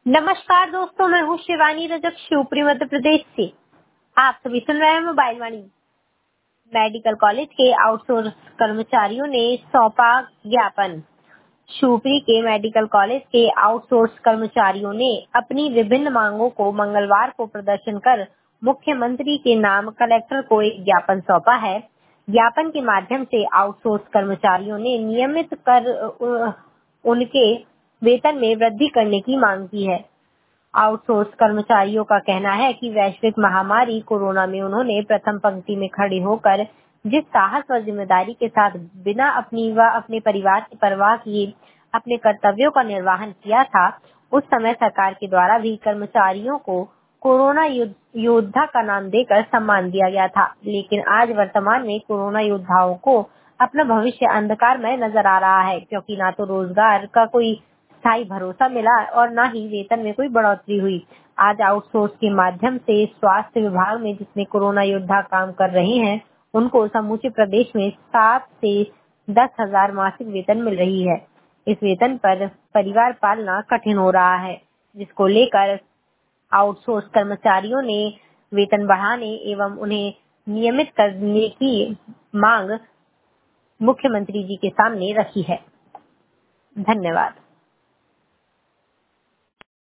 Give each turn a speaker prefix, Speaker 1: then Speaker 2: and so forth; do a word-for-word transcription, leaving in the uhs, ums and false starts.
Speaker 1: नमस्कार दोस्तों, मैं हूँ शिवानी रजक, शिवपुरी मध्य प्रदेश से। आप सभी सुन रहे हैं मोबाइल वाणी। मेडिकल कॉलेज के आउटसोर्स कर्मचारियों ने सौंपा ज्ञापन। शिवपुरी के मेडिकल कॉलेज के आउटसोर्स कर्मचारियों ने अपनी विभिन्न मांगों को मंगलवार को प्रदर्शन कर मुख्यमंत्री के नाम कलेक्टर को एक ज्ञापन सौंपा है। ज्ञापन के माध्यम से आउटसोर्स कर्मचारियों ने नियमित कर उनके वेतन में वृद्धि करने की मांग की है। आउटसोर्स कर्मचारियों का कहना है कि वैश्विक महामारी कोरोना में उन्होंने प्रथम पंक्ति में खड़े होकर जिस साहस और जिम्मेदारी के साथ बिना अपनी व अपने परिवार की परवाह किए अपने कर्तव्यों का निर्वहन किया था, उस समय सरकार के द्वारा भी कर्मचारियों को कोरोना योद्धा का नाम देकर सम्मान दिया गया था। लेकिन आज वर्तमान में कोरोना योद्धाओं को अपना भविष्य अंधकारमय नजर आ रहा है, क्योंकि ना तो रोजगार का कोई स्थायी भरोसा मिला और न ही वेतन में कोई बढ़ोतरी हुई। आज आउटसोर्स के माध्यम से स्वास्थ्य विभाग में जितने कोरोना योद्धा काम कर रहे हैं, उनको समूचे प्रदेश में सात से दस हजार मासिक वेतन मिल रही है। इस वेतन पर परिवार पालना कठिन हो रहा है, जिसको लेकर आउटसोर्स कर्मचारियों ने वेतन बढ़ाने एवं उन्हें नियमित करने की मांग मुख्यमंत्री जी के सामने रखी है। धन्यवाद।